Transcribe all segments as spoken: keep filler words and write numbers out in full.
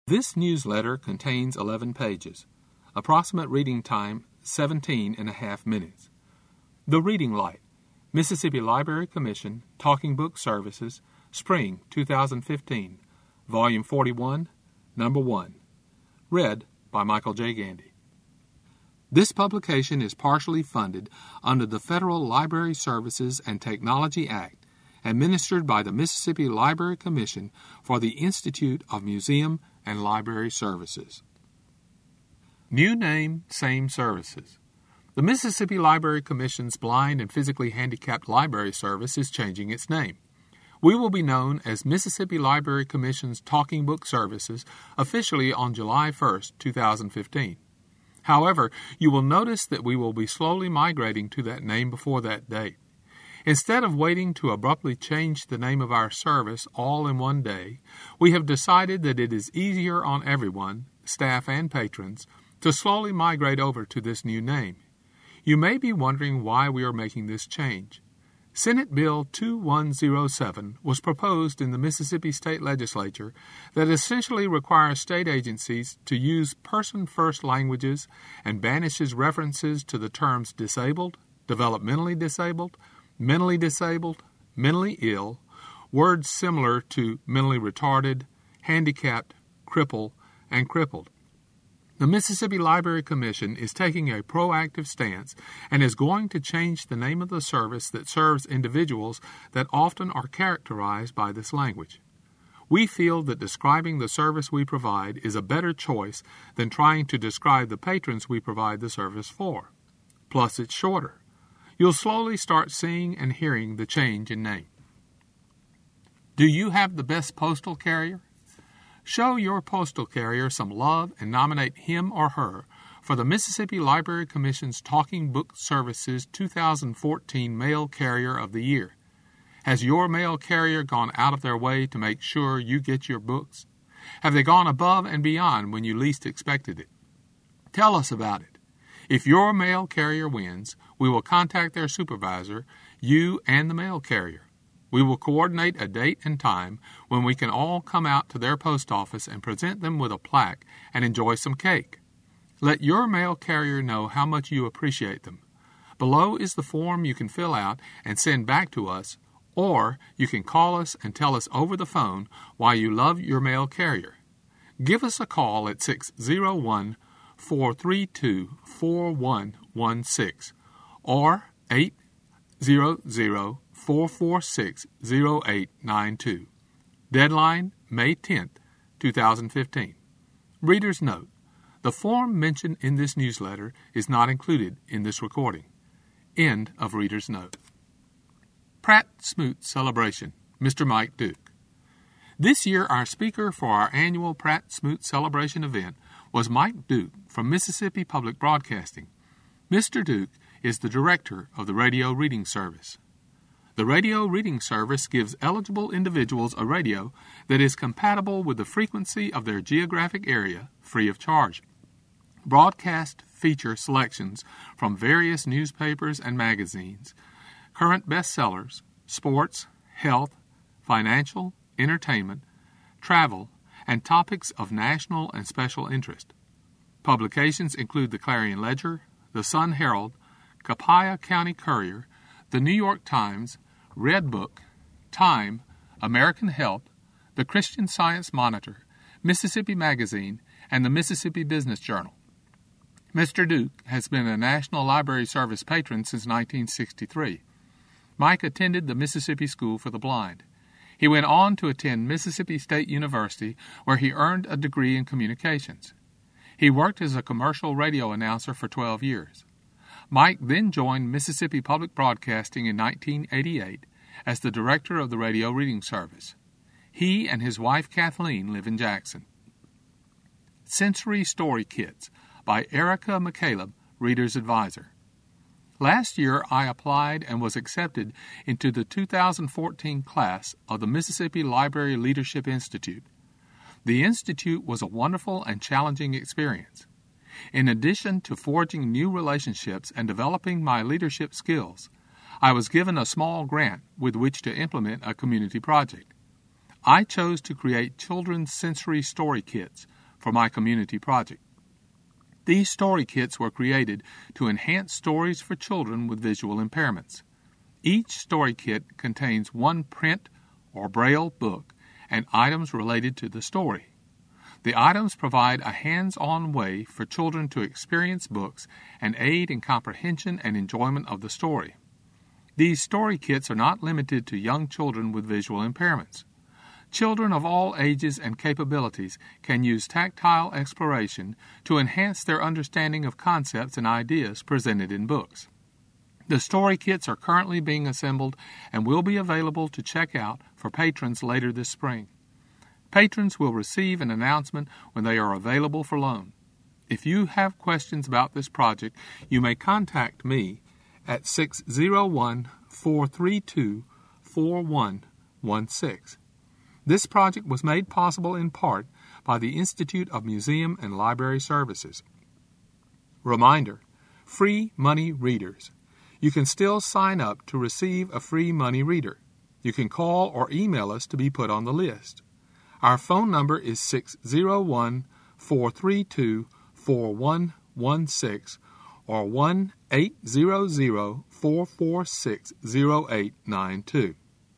This newsletter contains eleven pages. Approximate reading time, seventeen and a half minutes. The Reading Light, Mississippi Library Commission, Talking Book Services, Spring two thousand fifteen, Volume forty-one, Number one. Read by Michael J. Gandy. This publication is partially funded under the Federal Library Services and Technology Act, administered by the Mississippi Library Commission for the Institute of Museum and Library Services. New name, same services. The Mississippi Library Commission's Blind and Physically Handicapped Library Service is changing its name. We will be known as Mississippi Library Commission's Talking Book Services officially on July first, two thousand fifteen. However, you will notice that we will be slowly migrating to that name before that date. Instead of waiting to abruptly change the name of our service all in one day, we have decided that it is easier on everyone, staff and patrons, to slowly migrate over to this new name. You may be wondering why we are making this change. Senate Bill two one zero seven was proposed in the Mississippi State Legislature that essentially requires state agencies to use person-first languages and banishes references to the terms disabled, developmentally disabled, mentally disabled, mentally ill, words similar to mentally retarded, handicapped, cripple, and crippled. The Mississippi Library Commission is taking a proactive stance and is going to change the name of the service that serves individuals that often are characterized by this language. We feel that describing the service we provide is a better choice than trying to describe the patrons we provide the service for. Plus, it's shorter. You'll slowly start seeing and hearing the change in name. Do you have the best postal carrier? Show your postal carrier some love and nominate him or her for the Mississippi Library Commission's Talking Book Services two thousand fourteen Mail Carrier of the Year. Has your mail carrier gone out of their way to make sure you get your books? Have they gone above and beyond when you least expected it? Tell us about it. If your mail carrier wins, we will contact their supervisor, you and the mail carrier. We will coordinate a date and time when we can all come out to their post office and present them with a plaque and enjoy some cake. Let your mail carrier know how much you appreciate them. Below is the form you can fill out and send back to us, or you can call us and tell us over the phone why you love your mail carrier. Give us a call at six oh one, four three two, four one one six or eight hundred, four four six, oh eight nine two. Deadline, May tenth, two thousand fifteen. Reader's note: the form mentioned in this newsletter is not included in this recording. End of reader's note. Pratt Smoot Celebration, Mister Mike Duke. This year, our speaker for our annual Pratt Smoot Celebration event was Mike Duke from Mississippi Public Broadcasting. Mister Duke is the director of the Radio Reading Service. The Radio Reading Service gives eligible individuals a radio that is compatible with the frequency of their geographic area, free of charge. Broadcast feature selections from various newspapers and magazines, current bestsellers, sports, health, financial, entertainment, travel, and topics of national and special interest. Publications include the Clarion Ledger, the Sun Herald, Copiah County Courier, the New York Times, Red Book, Time, American Health, the Christian Science Monitor, Mississippi Magazine, and the Mississippi Business Journal. Mister Duke has been a National Library Service patron since nineteen sixty-three. Mike attended the Mississippi School for the Blind. He went on to attend Mississippi State University, where he earned a degree in communications. He worked as a commercial radio announcer for twelve years. Mike then joined Mississippi Public Broadcasting in nineteen eighty-eight as the director of the Radio Reading Service. He and his wife Kathleen live in Jackson. Sensory Story Kits by Erica McCaleb, Reader's Advisor. Last year, I applied and was accepted into the two thousand fourteen class of the Mississippi Library Leadership Institute. The Institute was a wonderful and challenging experience. In addition to forging new relationships and developing my leadership skills, I was given a small grant with which to implement a community project. I chose to create children's sensory story kits for my community project. These story kits were created to enhance stories for children with visual impairments. Each story kit contains one print or braille book and items related to the story. The items provide a hands-on way for children to experience books and aid in comprehension and enjoyment of the story. These story kits are not limited to young children with visual impairments. Children of all ages and capabilities can use tactile exploration to enhance their understanding of concepts and ideas presented in books. The story kits are currently being assembled and will be available to check out for patrons later this spring. Patrons will receive an announcement when they are available for loan. If you have questions about this project, you may contact me at six oh one, four three two, four one one six. This project was made possible in part by the Institute of Museum and Library Services. Reminder, free money readers. You can still sign up to receive a free money reader. You can call or email us to be put on the list. Our phone number is six oh one, four three two, four one one six or one eight hundred, four four six, oh eight nine two.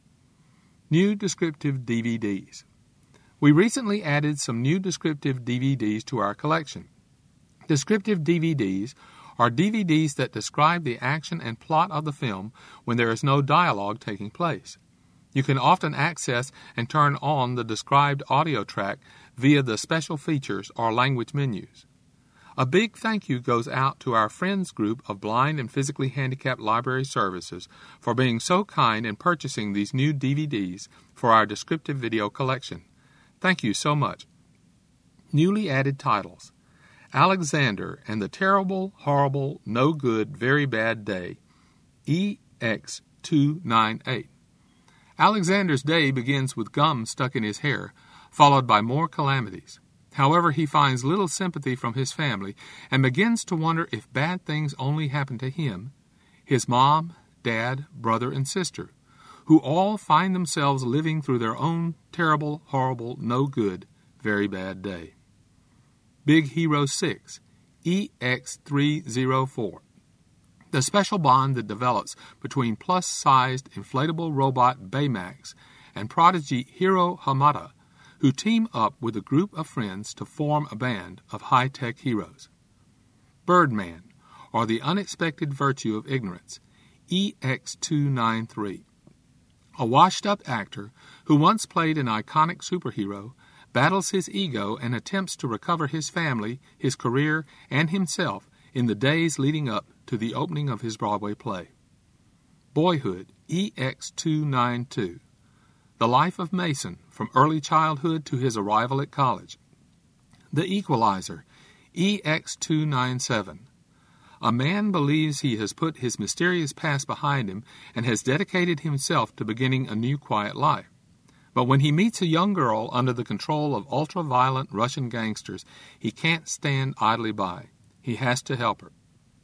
New descriptive D V Ds. We recently added some new descriptive D V Ds to our collection. Descriptive D V Ds are D V Ds that describe the action and plot of the film when there is no dialogue taking place. You can often access and turn on the described audio track via the special features or language menus. A big thank you goes out to our friends group of blind and physically handicapped library services for being so kind in purchasing these new D V Ds for our descriptive video collection. Thank you so much. Newly added titles: Alexander and the Terrible, Horrible, No Good, Very Bad Day, E X two ninety-eight. Alexander's day begins with gum stuck in his hair, followed by more calamities. However, he finds little sympathy from his family and begins to wonder if bad things only happen to him, his mom, dad, brother, and sister, who all find themselves living through their own terrible, horrible, no good, very bad day. Big Hero six, E X three oh four. The special bond that develops between plus-sized inflatable robot Baymax and prodigy Hiro Hamada, who team up with a group of friends to form a band of high-tech heroes. Birdman, or the Unexpected Virtue of Ignorance, E X two ninety-three. A washed-up actor who once played an iconic superhero battles his ego and attempts to recover his family, his career, and himself in the days leading up to the opening of his Broadway play. Boyhood, E X two ninety-two. The life of Mason, from early childhood to his arrival at college. The Equalizer, E X two ninety-seven. A man believes he has put his mysterious past behind him and has dedicated himself to beginning a new quiet life. But when he meets a young girl under the control of ultra-violent Russian gangsters, he can't stand idly by. He has to help her.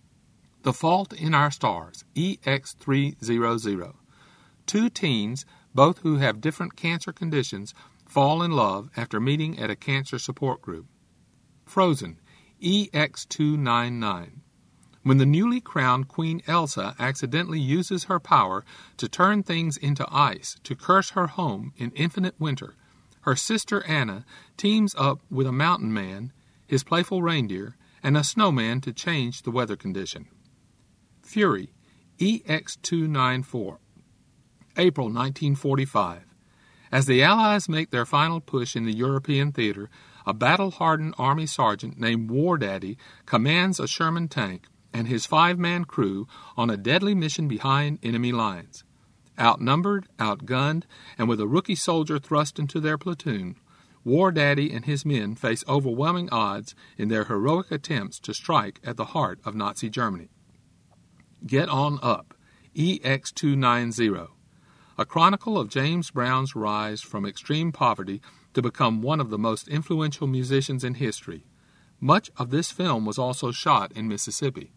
The Fault in Our Stars, E X three hundred. Two teens, both who have different cancer conditions, fall in love after meeting at a cancer support group. Frozen, E X two ninety-nine. When the newly crowned Queen Elsa accidentally uses her power to turn things into ice to curse her home in infinite winter, her sister Anna teams up with a mountain man, his playful reindeer, and a snowman to change the weather condition. Fury, E X two ninety-four. April nineteen forty-five. As the Allies make their final push in the European theater, a battle-hardened Army sergeant named War Daddy commands a Sherman tank and his five-man crew on a deadly mission behind enemy lines. Outnumbered, outgunned, and with a rookie soldier thrust into their platoon, War Daddy and his men face overwhelming odds in their heroic attempts to strike at the heart of Nazi Germany. Get On Up, E X two ninety. A chronicle of James Brown's rise from extreme poverty to become one of the most influential musicians in history. Much of this film was also shot in Mississippi.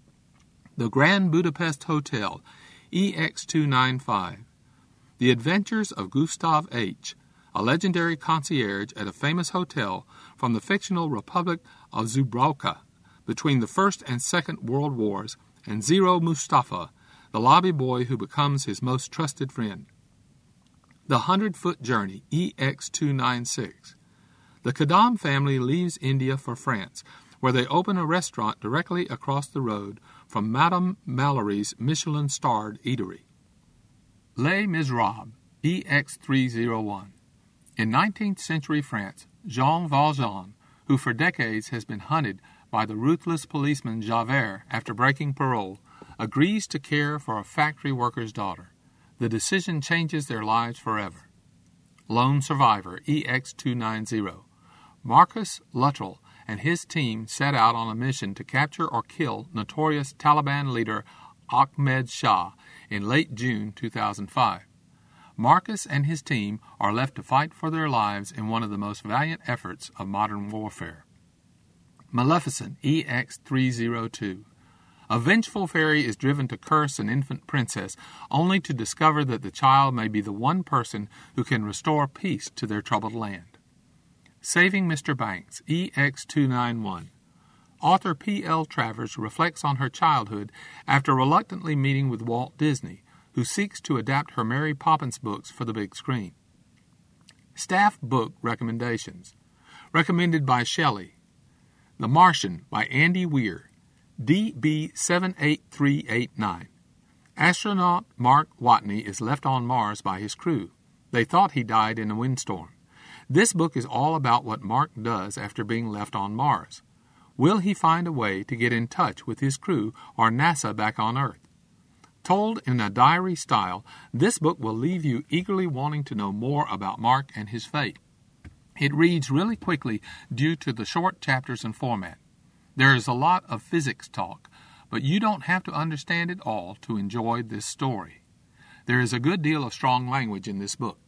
The Grand Budapest Hotel, E X two ninety-five. The Adventures of Gustav H., a legendary concierge at a famous hotel from the fictional Republic of Zubrowka between the First and Second World Wars, and Zero Mustafa, the lobby boy who becomes his most trusted friend. The Hundred-Foot Journey, E X two ninety-six. The Kadam family leaves India for France, where they open a restaurant directly across the road from Madame Mallory's Michelin-starred eatery. Les Miserables, E X three oh one. In nineteenth century France, Jean Valjean, who for decades has been hunted by the ruthless policeman Javert after breaking parole, agrees to care for a factory worker's daughter. The decision changes their lives forever. Lone Survivor, E X two ninety. Marcus Luttrell and his team set out on a mission to capture or kill notorious Taliban leader Ahmed Shah in late June two thousand five. Marcus and his team are left to fight for their lives in one of the most valiant efforts of modern warfare. Maleficent, E X three oh two. A vengeful fairy is driven to curse an infant princess, only to discover that the child may be the one person who can restore peace to their troubled land. Saving Mister Banks, E X two ninety-one. Author P L Travers reflects on her childhood after reluctantly meeting with Walt Disney, who seeks to adapt her Mary Poppins books for the big screen. Staff Book Recommendations. Recommended by Shelley. The Martian by Andy Weir, D B seven eight three eight nine. Astronaut Mark Watney is left on Mars by his crew. They thought he died in a windstorm. This book is all about what Mark does after being left on Mars. Will he find a way to get in touch with his crew or NASA back on Earth? Told in a diary style, this book will leave you eagerly wanting to know more about Mark and his fate. It reads really quickly due to the short chapters and format. There is a lot of physics talk, but you don't have to understand it all to enjoy this story. There is a good deal of strong language in this book.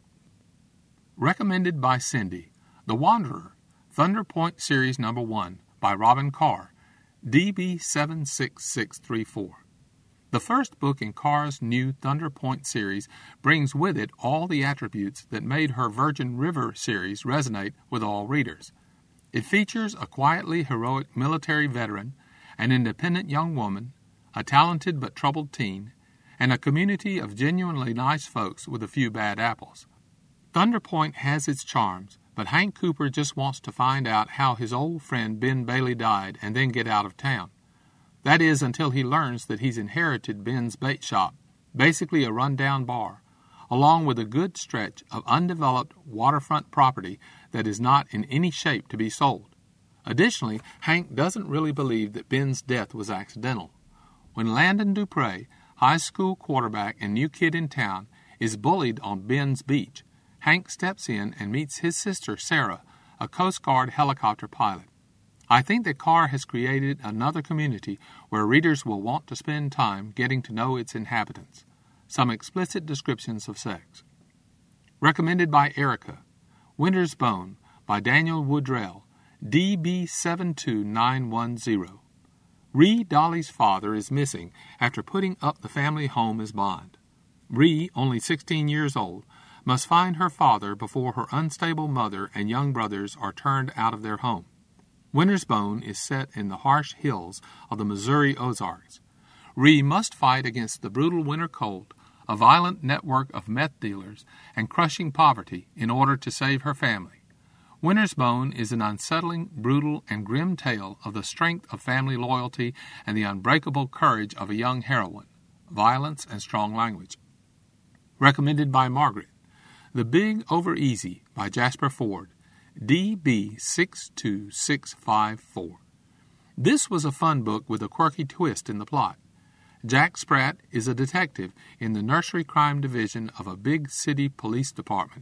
Recommended by Cindy, The Wanderer, Thunder Point Series Number one by Robin Carr, D B seven six six three four. The first book in Carr's new Thunder Point series brings with it all the attributes that made her Virgin River series resonate with all readers. It features a quietly heroic military veteran, an independent young woman, a talented but troubled teen, and a community of genuinely nice folks with a few bad apples. Thunder Point has its charms, but Hank Cooper just wants to find out how his old friend Ben Bailey died and then get out of town. That is, until he learns that he's inherited Ben's bait shop, basically a run-down bar, along with a good stretch of undeveloped waterfront property that is not in any shape to be sold. Additionally, Hank doesn't really believe that Ben's death was accidental. When Landon Dupre, high school quarterback and new kid in town, is bullied on Ben's beach, Hank steps in and meets his sister Sarah, a Coast Guard helicopter pilot. I think that Carr has created another community where readers will want to spend time getting to know its inhabitants. Some explicit descriptions of sex. Recommended by Erica, Winter's Bone by Daniel Woodrell, D B seven two nine one zero. Ree Dolly's father is missing after putting up the family home as bond. Ree, only sixteen years old, must find her father before her unstable mother and young brothers are turned out of their home. Winter's Bone is set in the harsh hills of the Missouri Ozarks. Ree must fight against the brutal winter cold, a violent network of meth dealers, and crushing poverty in order to save her family. Winter's Bone is an unsettling, brutal, and grim tale of the strength of family loyalty and the unbreakable courage of a young heroine, violence and strong language. Recommended by Margaret, The Big Over Easy by Jasper Ford, D B six two six five four. This was a fun book with a quirky twist in the plot. Jack Spratt is a detective in the nursery crime division of a big city police department.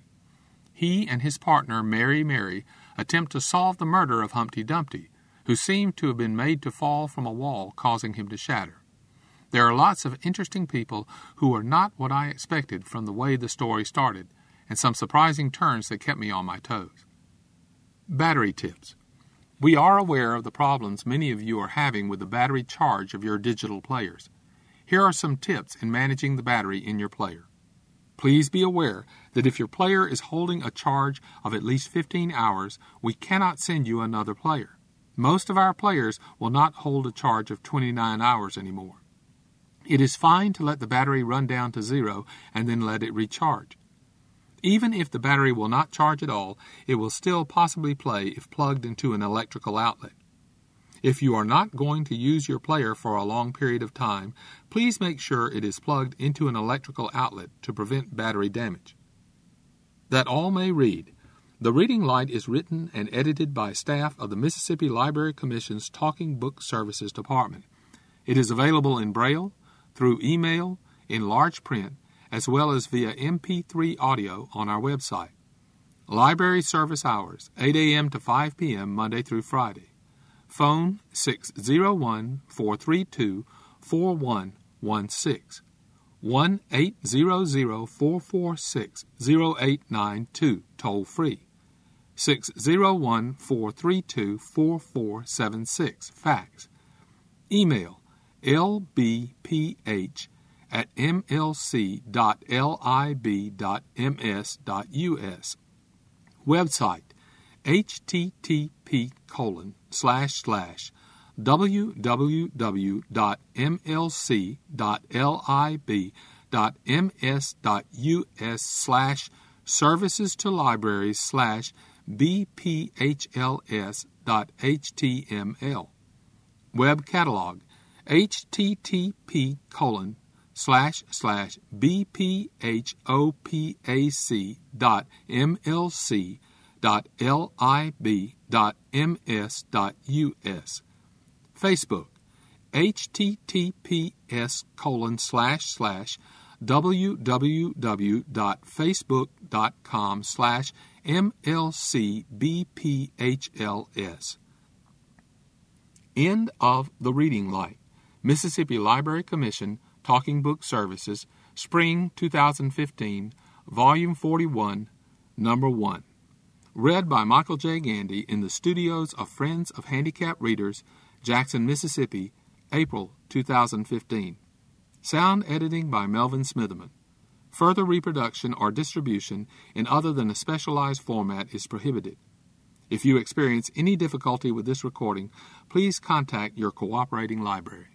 He and his partner, Mary Mary, attempt to solve the murder of Humpty Dumpty, who seemed to have been made to fall from a wall, causing him to shatter. There are lots of interesting people who are not what I expected from the way the story started, and some surprising turns that kept me on my toes. Battery tips. We are aware of the problems many of you are having with the battery charge of your digital players. Here are some tips in managing the battery in your player. Please be aware that if your player is holding a charge of at least fifteen hours, we cannot send you another player. Most of our players will not hold a charge of twenty-nine hours anymore. It is fine to let the battery run down to zero and then let it recharge. Even if the battery will not charge at all, it will still possibly play if plugged into an electrical outlet. If you are not going to use your player for a long period of time, please make sure it is plugged into an electrical outlet to prevent battery damage. That all may read. The Reading Light is written and edited by staff of the Mississippi Library Commission's Talking Book Services Department. It is available in Braille, through email, in large print, as well as via M P three audio on our website. Library service hours, eight a.m. to five p.m. Monday through Friday. Phone six oh one, four three two, four one one six, one eight hundred, four four six, oh eight nine two, toll free, six oh one, four three two, four four seven six, fax. Email l b p h at m l c dot lib dot m s dot u s. Website http colon slash slash www dot m l c dot lib dot m s dot u s slash services to libraries slash b p h l s dot h t m l. Web catalog http colon slash slash bphopac dot mlc dot lib dot ms dot us. Facebook https colon slash slash www dot facebook dot com slash mlcbphls. End of The Reading Light. Mississippi Library Commission Talking Book Services, Spring two thousand fifteen, Volume forty-one, Number one. Read by Michael J. Gandy in the studios of Friends of Handicapped Readers, Jackson, Mississippi, April two thousand fifteen. Sound editing by Melvin Smitherman. Further reproduction or distribution in other than a specialized format is prohibited. If you experience any difficulty with this recording, please contact your cooperating library.